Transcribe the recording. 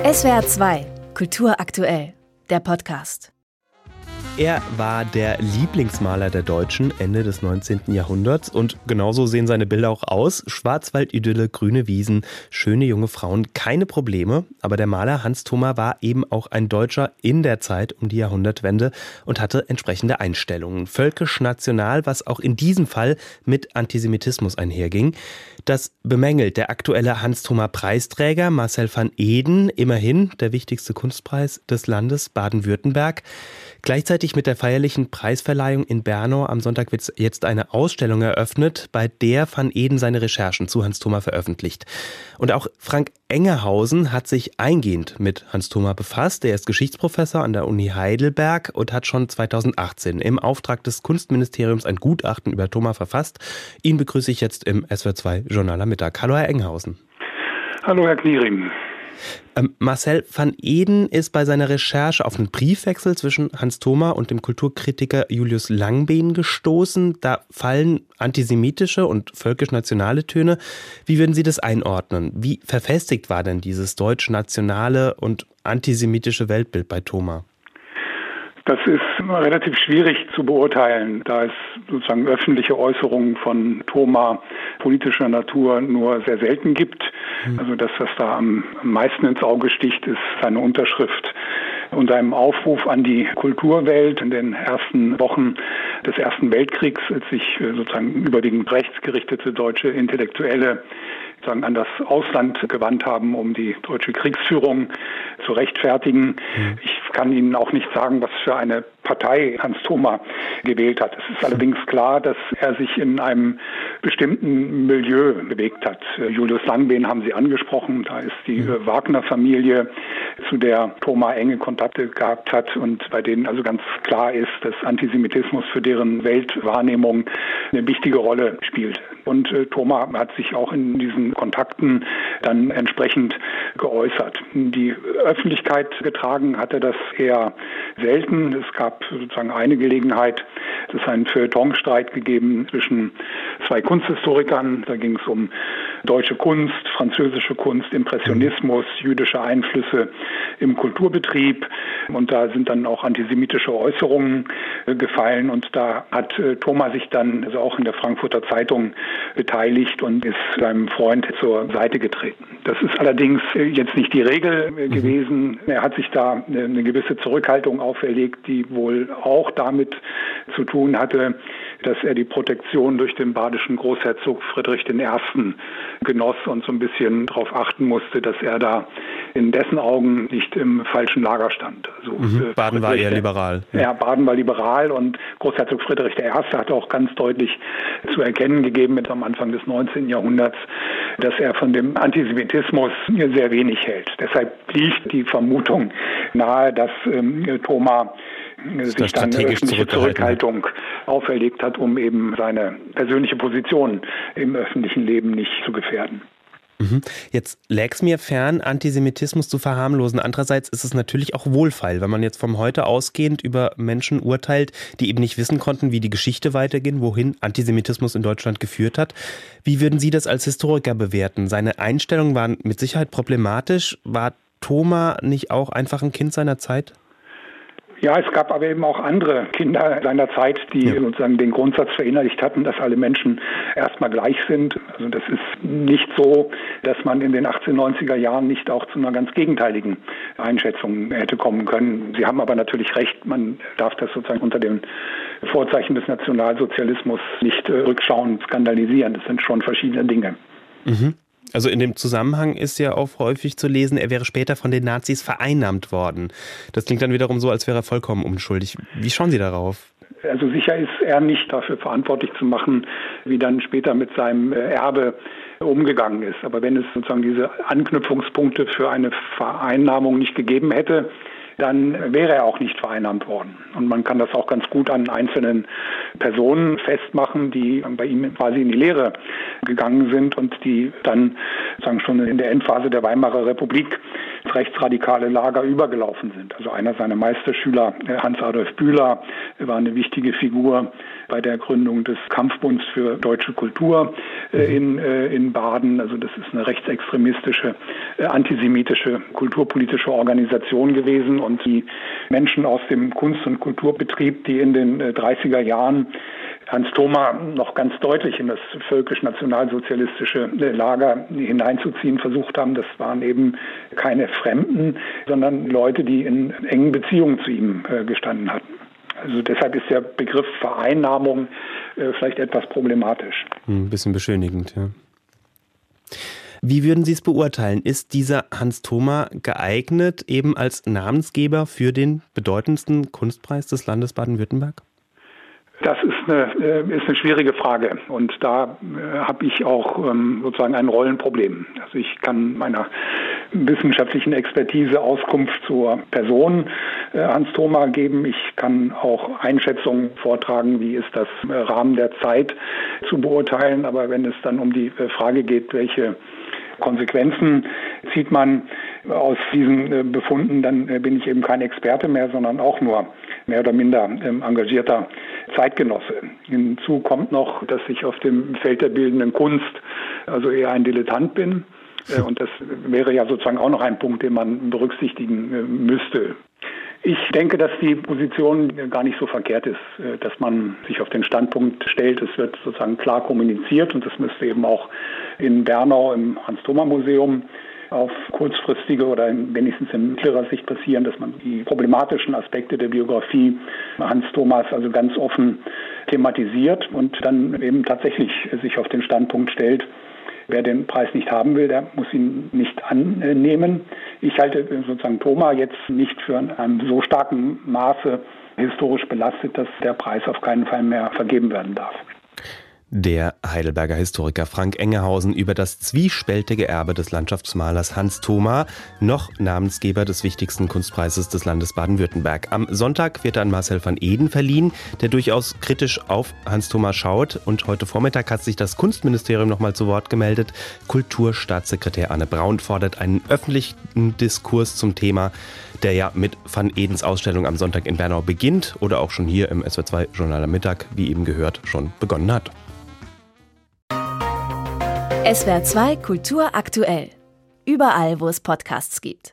SWR 2, Kultur aktuell, der Podcast. Er war der Lieblingsmaler der Deutschen Ende des 19. Jahrhunderts und genauso sehen seine Bilder auch aus. Schwarzwaldidylle, grüne Wiesen, schöne junge Frauen, keine Probleme. Aber der Maler Hans Thoma war eben auch ein Deutscher in der Zeit um die Jahrhundertwende und hatte entsprechende Einstellungen. Völkisch-national, was auch in diesem Fall mit Antisemitismus einherging. Das bemängelt der aktuelle Hans-Thoma-Preisträger Marcel van Eeden, immerhin der wichtigste Kunstpreis des Landes Baden-Württemberg. Gleichzeitig mit der feierlichen Preisverleihung in Bernau am Sonntag wird jetzt eine Ausstellung eröffnet, bei der van Eeden seine Recherchen zu Hans Thoma veröffentlicht. Und auch Frank Engerhausen hat sich eingehend mit Hans Thoma befasst. Er ist Geschichtsprofessor an der Uni Heidelberg und hat schon 2018 im Auftrag des Kunstministeriums ein Gutachten über Thoma verfasst. Ihn begrüße ich jetzt im SWR 2 Journal am Mittag. Hallo, Herr Engerhausen. Hallo, Herr Kniering. Marcel van Eeden ist bei seiner Recherche auf einen Briefwechsel zwischen Hans Thoma und dem Kulturkritiker Julius Langbehn gestoßen. Da fallen antisemitische und völkisch-nationale Töne. Wie würden Sie das einordnen? Wie verfestigt war denn dieses deutsch-nationale und antisemitische Weltbild bei Thoma? Das ist relativ schwierig zu beurteilen, da es sozusagen öffentliche Äußerungen von Thoma politischer Natur nur sehr selten gibt. Also das, was da am meisten ins Auge sticht, ist seine Unterschrift unter einem Aufruf an die Kulturwelt in den ersten Wochen des Ersten Weltkriegs, als sich sozusagen überwiegend rechtsgerichtete deutsche Intellektuelle an das Ausland gewandt haben, um die deutsche Kriegsführung zu rechtfertigen. Ich kann Ihnen auch nicht sagen, was für eine Partei Hans Thoma gewählt hat. Es ist allerdings klar, dass er sich in einem bestimmten Milieu bewegt hat. Julius Langbehn haben Sie angesprochen, da ist die Wagner-Familie, zu der Thoma enge Kontakte gehabt hat und bei denen also ganz klar ist, dass Antisemitismus für deren Weltwahrnehmung eine wichtige Rolle spielt. Und Thoma hat sich auch in diesen Kontakten dann entsprechend geäußert. Die Öffentlichkeit getragen hat er das eher selten. Es gab sozusagen eine Gelegenheit, es ist einen Feuilletonstreit gegeben zwischen zwei Kunsthistorikern. Da ging es um deutsche Kunst, französische Kunst, Impressionismus, jüdische Einflüsse im Kulturbetrieb. Und da sind dann auch antisemitische Äußerungen gefallen. Und da hat Thoma sich dann also auch in der Frankfurter Zeitung beteiligt und ist seinem Freund zur Seite getreten. Das ist allerdings jetzt nicht die Regel gewesen. Er hat sich da eine gewisse Zurückhaltung auferlegt, die wohl auch damit zu tun hatte, dass er die Protektion durch den badischen Großherzog Friedrich I. genoss und so ein bisschen darauf achten musste, dass er da in dessen Augen nicht im falschen Lager stand. Also, Baden war eher liberal. Ja, Baden war liberal und Großherzog Friedrich I. hat auch ganz deutlich zu erkennen gegeben am Anfang des 19. Jahrhunderts, dass er von dem Antisemitismus sehr wenig hält. Deshalb liegt die Vermutung nahe, dass Thoma sich dann eine öffentliche Zurückhaltung auferlegt hat, um eben seine persönliche Position im öffentlichen Leben nicht zu gefährden. Jetzt läge es mir fern, Antisemitismus zu verharmlosen. Andererseits ist es natürlich auch wohlfeil, wenn man jetzt vom Heute ausgehend über Menschen urteilt, die eben nicht wissen konnten, wie die Geschichte weitergeht, wohin Antisemitismus in Deutschland geführt hat. Wie würden Sie das als Historiker bewerten? Seine Einstellungen waren mit Sicherheit problematisch. War Thoma nicht auch einfach ein Kind seiner Zeit? Ja, es gab aber eben auch andere Kinder seiner Zeit, die sozusagen den Grundsatz verinnerlicht hatten, dass alle Menschen erstmal gleich sind. Also das ist nicht so, dass man in den 1890er Jahren nicht auch zu einer ganz gegenteiligen Einschätzung hätte kommen können. Sie haben aber natürlich recht, man darf das sozusagen unter den Vorzeichen des Nationalsozialismus nicht rückschauend skandalisieren. Das sind schon verschiedene Dinge. Also in dem Zusammenhang ist ja auch häufig zu lesen, er wäre später von den Nazis vereinnahmt worden. Das klingt dann wiederum so, als wäre er vollkommen unschuldig. Wie schauen Sie darauf? Also sicher ist er nicht dafür verantwortlich zu machen, wie dann später mit seinem Erbe umgegangen ist. Aber wenn es sozusagen diese Anknüpfungspunkte für eine Vereinnahmung nicht gegeben hätte, dann wäre er auch nicht vereinnahmt worden. Und man kann das auch ganz gut an einzelnen Personen festmachen, die bei ihm quasi in die Lehre gegangen sind und die dann sozusagen schon in der Endphase der Weimarer Republik ins rechtsradikale Lager übergelaufen sind. Also einer seiner Meisterschüler, Hans Adolf Bühler, war eine wichtige Figur bei der Gründung des Kampfbunds für deutsche Kultur. in Baden. Also das ist eine rechtsextremistische, antisemitische, kulturpolitische Organisation gewesen. Und die Menschen aus dem Kunst- und Kulturbetrieb, die in den 30er Jahren Hans Thoma noch ganz deutlich in das völkisch-nationalsozialistische Lager hineinzuziehen versucht haben, das waren eben keine Fremden, sondern Leute, die in engen Beziehungen zu ihm gestanden hatten. Also deshalb ist der Begriff Vereinnahmung vielleicht etwas problematisch. Ein bisschen beschönigend, ja. Wie würden Sie es beurteilen? Ist dieser Hans Thoma geeignet eben als Namensgeber für den bedeutendsten Kunstpreis des Landes Baden-Württemberg? Das ist eine schwierige Frage und da habe ich auch sozusagen ein Rollenproblem. Also ich kann meiner wissenschaftlichen Expertise Auskunft zur Person Hans Thoma geben. Ich kann auch Einschätzungen vortragen, wie ist das im Rahmen der Zeit zu beurteilen. Aber wenn es dann um die Frage geht, welche Konsequenzen zieht man aus diesen Befunden, dann bin ich eben kein Experte mehr, sondern auch nur mehr oder minder engagierter Zeitgenosse. Hinzu kommt noch, dass ich auf dem Feld der bildenden Kunst also eher ein Dilettant bin. Und das wäre ja sozusagen auch noch ein Punkt, den man berücksichtigen müsste. Ich denke, dass die Position gar nicht so verkehrt ist, dass man sich auf den Standpunkt stellt. Es wird sozusagen klar kommuniziert und das müsste eben auch in Bernau im Hans-Thoma-Museum auf kurzfristige oder wenigstens in mittlerer Sicht passieren, dass man die problematischen Aspekte der Biografie Hans Thomas also ganz offen thematisiert und dann eben tatsächlich sich auf den Standpunkt stellt, wer den Preis nicht haben will, der muss ihn nicht annehmen. Ich halte sozusagen Thoma jetzt nicht für einem so starken Maße historisch belastet, dass der Preis auf keinen Fall mehr vergeben werden darf. Der Heidelberger Historiker Frank Engehausen über das zwiespältige Erbe des Landschaftsmalers Hans Thoma, noch Namensgeber des wichtigsten Kunstpreises des Landes Baden-Württemberg. Am Sonntag wird an Marcel van Eden verliehen, der durchaus kritisch auf Hans Thoma schaut. Und heute Vormittag hat sich das Kunstministerium nochmal zu Wort gemeldet. Kulturstaatssekretär Anne Braun fordert einen öffentlichen Diskurs zum Thema, der ja mit van Edens Ausstellung am Sonntag in Bernau beginnt oder auch schon hier im SWR2 Journal am Mittag, wie eben gehört, schon begonnen hat. SWR2 Kultur aktuell. Überall, wo es Podcasts gibt.